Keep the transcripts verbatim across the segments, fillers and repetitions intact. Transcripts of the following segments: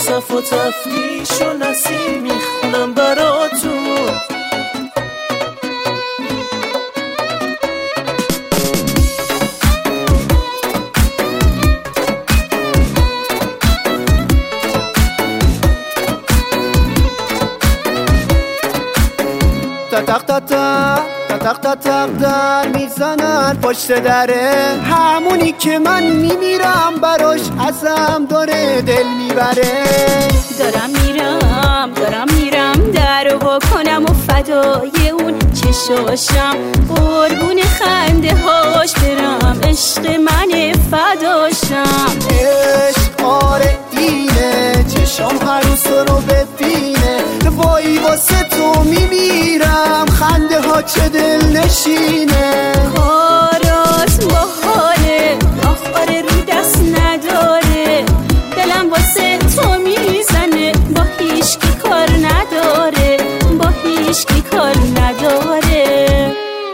صف و تفتیش و نسیم میخونم براتون. تق تق تق تق تق تق در میزنن پشت دره، همونی که من میمیرم براش ازم داره دل میبره. دارم میرم دارم میرم درو بکنم و فدای اون چشاشم، قربون خنده هاش برم، عشق من فداشم. عشق آره اینه، چشام هر روز رو ببینه، وای واسه تو میمیرم، خنده ها چه دل نشینه. کارات باحاله آخاره رو دست نداره، دلم واسه تو میزنه، با هیچ کی کار نداره، با هیچ کی کار نداره.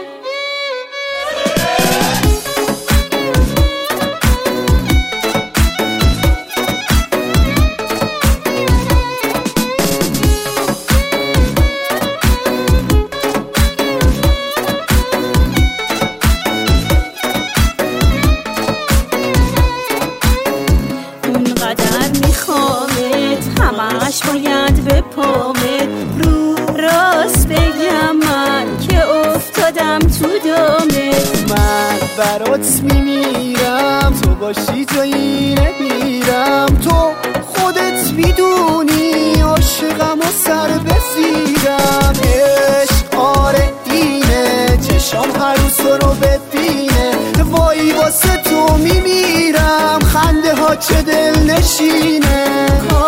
همش باید به پامت رو راست بگم من که افتادم تو دامت. من برات میمیرم، تو باشی جایی نمیرم، تو خودت میدونی عاشقم و سر بزیرم. عشق آره اینه، چشام هر روز رو ببینه، وای واسه تو میمیرم، خنده ها چه دل نشینه.